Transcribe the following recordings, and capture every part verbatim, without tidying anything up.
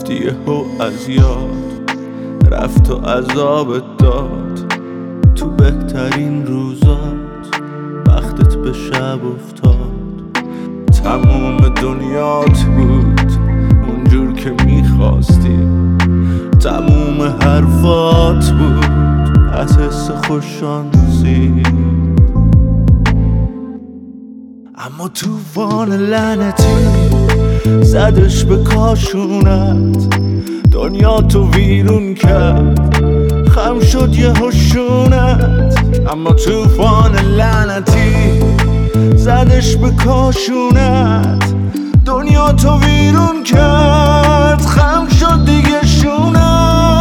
رفتی یهو از یاد، رفت و عذابت داد تو بهترین روزات، وقتت به شب افتاد. تموم دنیات بود اونجور که میخواستی، تموم حرفات بود از حس خوششانسی. اما توفان لعنتی زدش به کاشونت، دنیا تو ویرون کرد، خم شد یه هشونت. اما توفان لعنتی زدش به کاشونت، دنیا تو ویرون کرد، خم شد دیگه شونت.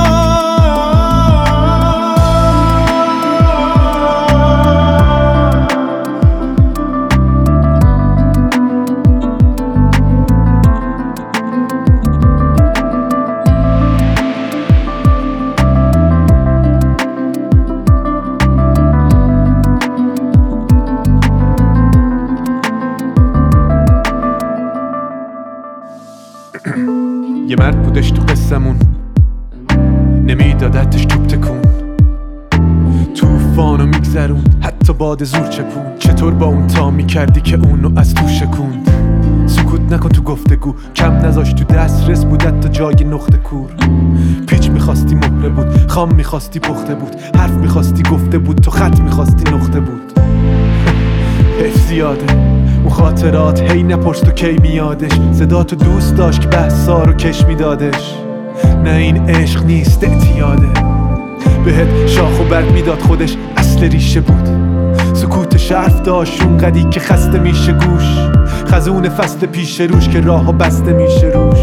یه مرد بودش تو قصمون، نمیدادتش توپ تکون، توفانو میگذرون حتی باد زور چپون. چطور با اون تا میکردی که اونو از تو شکوند؟ سکوت نکن تو گفتگو، کم نذاش تو دسترس بودت تا جای نقطه کور. پیچ میخواستی مهره بود، خام میخواستی پخته بود، حرف میخواستی گفته بود، تو خط میخواستی نقطه بود. حیف زیاده اون خاطرات، هی نپرس تو کی میادش، صدا تو دوست داشت که بحثا رو کش میدادش. نه این عشق نیست اعتیاده، بهت شاخ و برگ میداد خودش اصل ریشه بود. سکوت حرف داشت اونقدی که خسته میشه گوش، خزون فصل پیش روش که راه ها بسته میشه روش.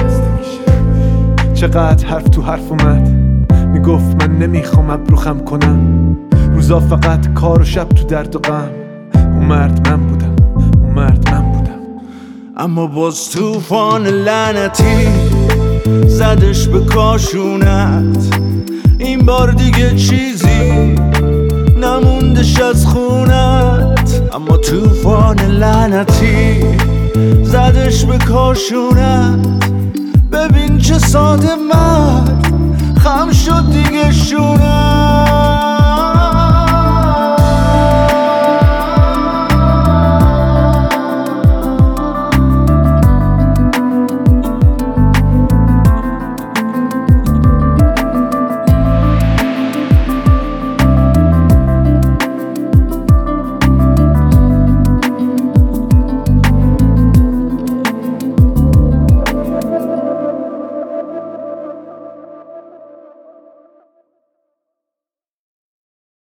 چقدر حرف تو حرف اومد، میگفت من نمیخوام ابرو خم کنم، روزا فقط کار و شب تو درد و غم. اون مرد من بودم، اون مرد من بودم. اما باز توفان لعنتی زدش به کاشونت، این بار دیگه چیزی نموندش از خونت. اما توفان لعنتی زدش به کاشونت، ببین چه ساده مرد، خم شد دیگه شونت.